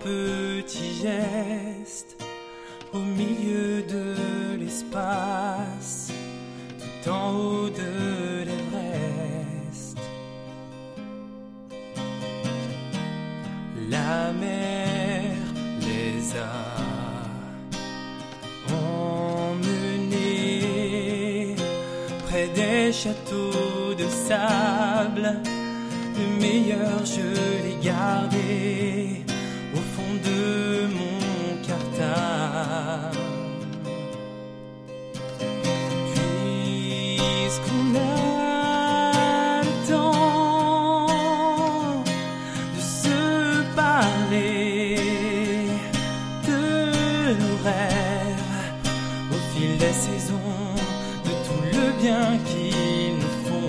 petit geste au milieu de l'espace, tout en haut de l'Everest. La mer les a emmenés près des châteaux de sable. Le meilleur je l'ai gardé au fond de mon cartable. Puisqu'on a le temps de se parler de nos rêves au fil des saisons, de tout le bien qu'ils nous font.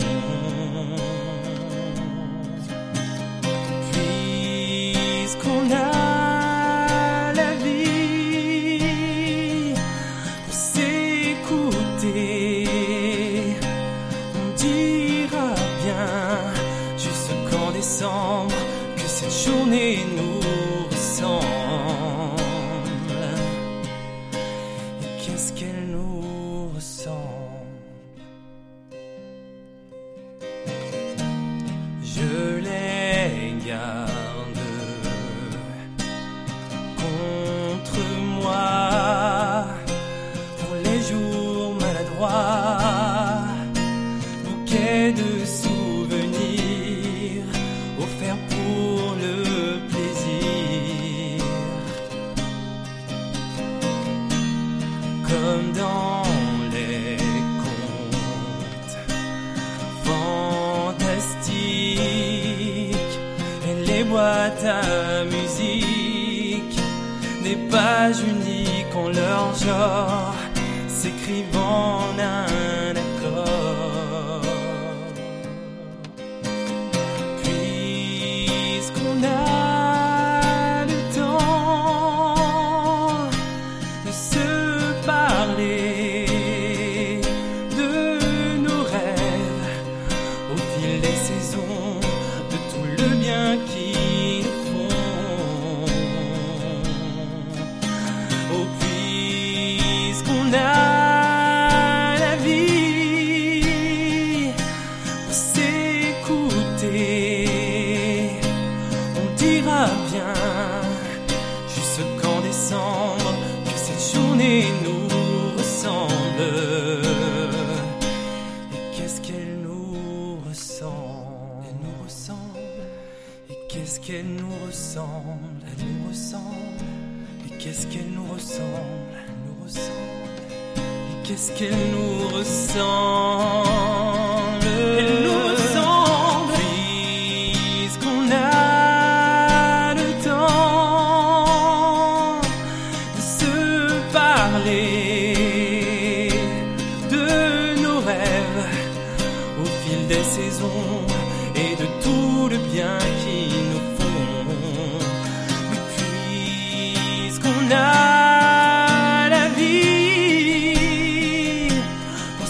Puisqu'on a la vie pour s'écouter, on dira bien jusqu'en décembre que cette journée nous ressemble. Et qu'est-ce qu'elle nous ressemble? Je les garde contre moi pour les jours maladroits, bouquet de souvenirs offerts pour le plaisir, comme dans les contes fantastiques et les boîtes à musique, des pages uniques en leur genre s'écrivent en un accord. Puisqu'on a le temps de se parler de nos rêves au fil des saisons, de tout le bien qu'ils nous font. Oh, puisqu'on a la vie pour s'écouter, on dira bien jusqu'en décembre que cette journée nous ressemble. Et qu'est-ce qu'elle nous ressemble? Elle nous ressemble. Et qu'est-ce qu'elle nous ressemble? Elle nous ressemble. Et qu'est-ce qu'elle nous ressemble? Elle nous ressemble. Et qu'est-ce qu'elle nous ressemble? Elle nous ressemble. Puisqu'on a le temps de se parler de nos rêves au fil des saisons et de tout le bien qu'ils nous font. Mais puisqu'on a la vie pour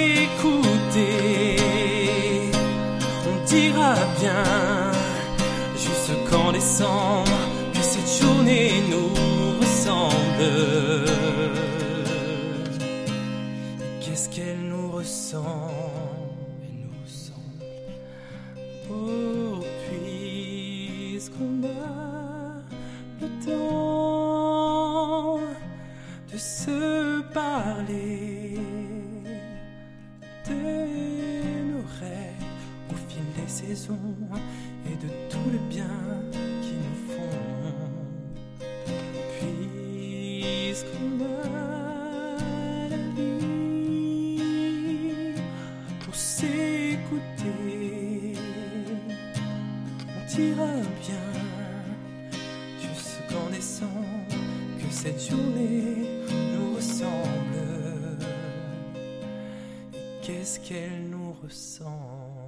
s'écouter, on dira bien jusqu'en décembre que cette journée nous ressemble. Et qu'est-ce qu'elle nous ressemble? Elle nous ressemble. Oh, puisqu'on a le temps de se parler de nos rêves au fil des saisons et de tout le bien qu'ils nous font. Puisqu'on a la vie pour s'écouter, on dira bien jusqu'en décembre que cette journée nous ressemble. Et qu'est-ce qu'elle nous ressemble?